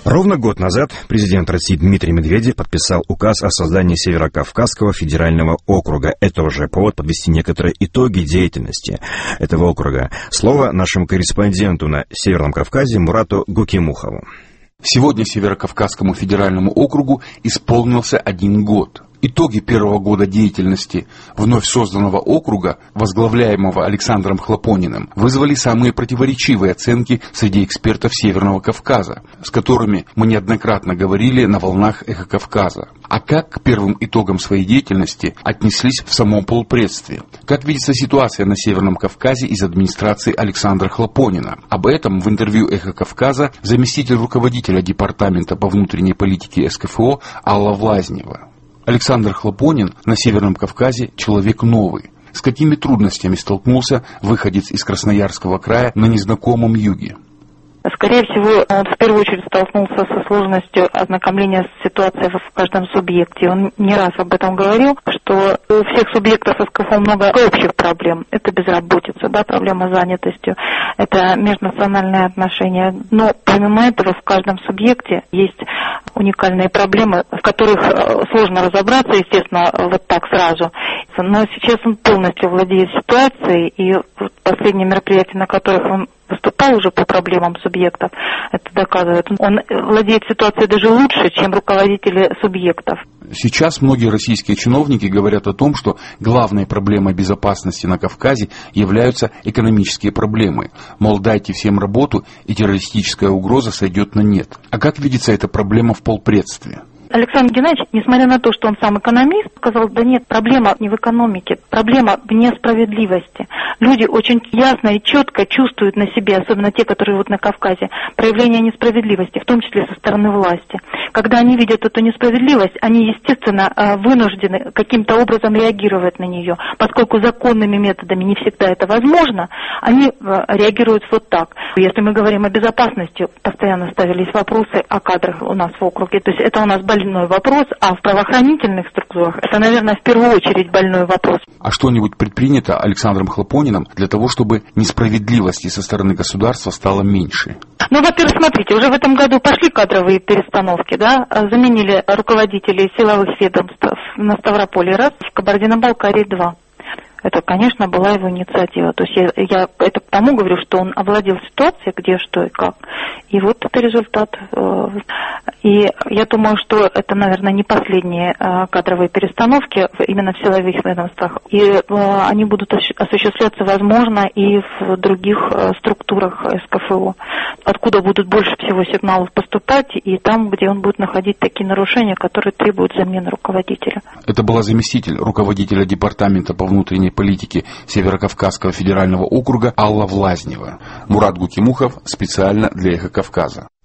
Ровно год назад президент России Дмитрий Медведев подписал указ о создании Северокавказского федерального округа. Это уже повод подвести некоторые итоги деятельности этого округа. Слово нашему корреспонденту на Северном Кавказе Мурату Гукимухову. Сегодня Северокавказскому федеральному округу исполнился 1 год. Итоги первого года деятельности вновь созданного округа, возглавляемого Александром Хлопониным, вызвали самые противоречивые оценки среди экспертов Северного Кавказа, с которыми мы неоднократно говорили на волнах «Эхо Кавказа». А как к первым итогам своей деятельности отнеслись в самом полпредстве? Как видится ситуация на Северном Кавказе из администрации Александра Хлопонина? Об этом в интервью «Эхо Кавказа» заместитель руководителя Департамента по внутренней политике СКФО Алла Влазнева. Александр Хлопонин на Северном Кавказе человек новый. С какими трудностями столкнулся выходец из Красноярского края на незнакомом юге? Скорее всего, он в первую очередь столкнулся со сложностью ознакомления с ситуацией в каждом субъекте. Он не раз об этом говорил, что у всех субъектов СКФО много общих проблем. Это безработица, проблема с занятостью, это межнациональные отношения. Но помимо этого в каждом субъекте есть уникальные проблемы, в которых сложно разобраться, естественно, вот так сразу. Но сейчас он полностью владеет ситуацией, и последние мероприятия, на которых он выступал уже по проблемам субъектов, это доказывает. Он владеет ситуацией даже лучше, чем руководители субъектов. Сейчас многие российские чиновники говорят о том, что главной проблемой безопасности на Кавказе являются экономические проблемы. Мол, дайте всем работу, и террористическая угроза сойдет на нет. А как видится эта проблема в полпредстве? Александр Геннадьевич, несмотря на то, что он сам экономист, сказал, да нет, проблема не в экономике, проблема в несправедливости. Люди очень ясно и четко чувствуют на себе, особенно те, которые вот на Кавказе, проявление несправедливости, в том числе со стороны власти. Когда они видят эту несправедливость, они, естественно, вынуждены каким-то образом реагировать на нее. Поскольку законными методами не всегда это возможно, они реагируют вот так. Если мы говорим о безопасности, постоянно ставились вопросы о кадрах у нас в округе. То есть это у нас больной вопрос, а в правоохранительных структурах это, наверное, в первую очередь больной вопрос. А что-нибудь предпринято Александром Хлопониным для того, чтобы несправедливости со стороны государства стало меньше? Ну, во-первых, смотрите, уже в этом году пошли кадровые перестановки, заменили руководителей силовых ведомств на Ставрополе раз, в Кабардино-Балкарии 2. Это, конечно, была его инициатива. То есть я это потому говорю, что он овладел ситуацией, где, что и как. И вот это результат. И я думаю, что это, наверное, не последние кадровые перестановки именно в силовых ведомствах. И они будут осуществляться, возможно, и в других структурах СКФО, откуда будут больше всего сигналов поступать, и там, где он будет находить такие нарушения, которые требуют замены руководителя. Это была заместитель руководителя Департамента по внутренней политике Северокавказского федерального округа Алла Влазнева. Мурат Гукимухов специально для «Эхо Кавказа».